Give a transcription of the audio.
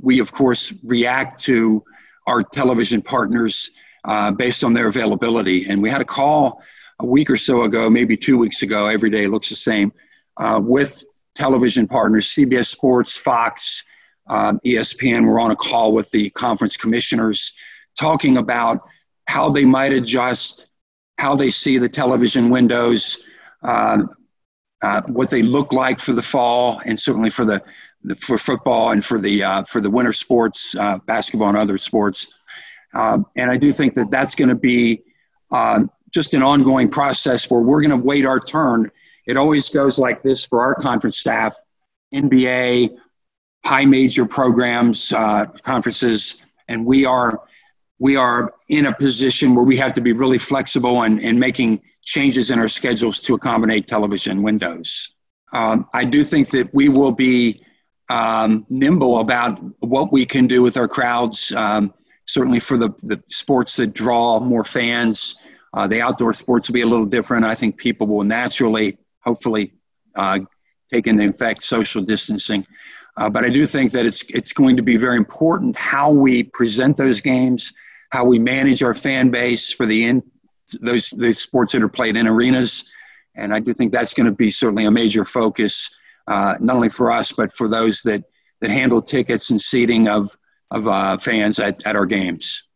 we of course react to our television partners based on their availability. And we had a call a week or so ago, maybe 2 weeks ago, every day looks the same, with television partners, CBS Sports, Fox, ESPN. We're on a call with the conference commissioners talking about how they might adjust, how they see the television windows, what they look like for the fall, and certainly for football and for the winter sports, basketball and other sports. And I do think that that's going to be just an ongoing process where we're going to wait our turn. It always goes like this for our conference staff: NBA, high major programs, conferences, and we are in a position where we have to be really flexible and making changes in our schedules to accommodate television windows. I do think that we will be nimble about what we can do with our crowds, certainly for the sports that draw more fans. The outdoor sports will be a little different. I think people will naturally, hopefully, take into effect social distancing. But I do think that it's going to be very important how we present those games, how we manage our fan base for those sports that are played in arenas. And I do think that's going to be certainly a major focus, not only for us, but for those that handle tickets and seating of fans at our games.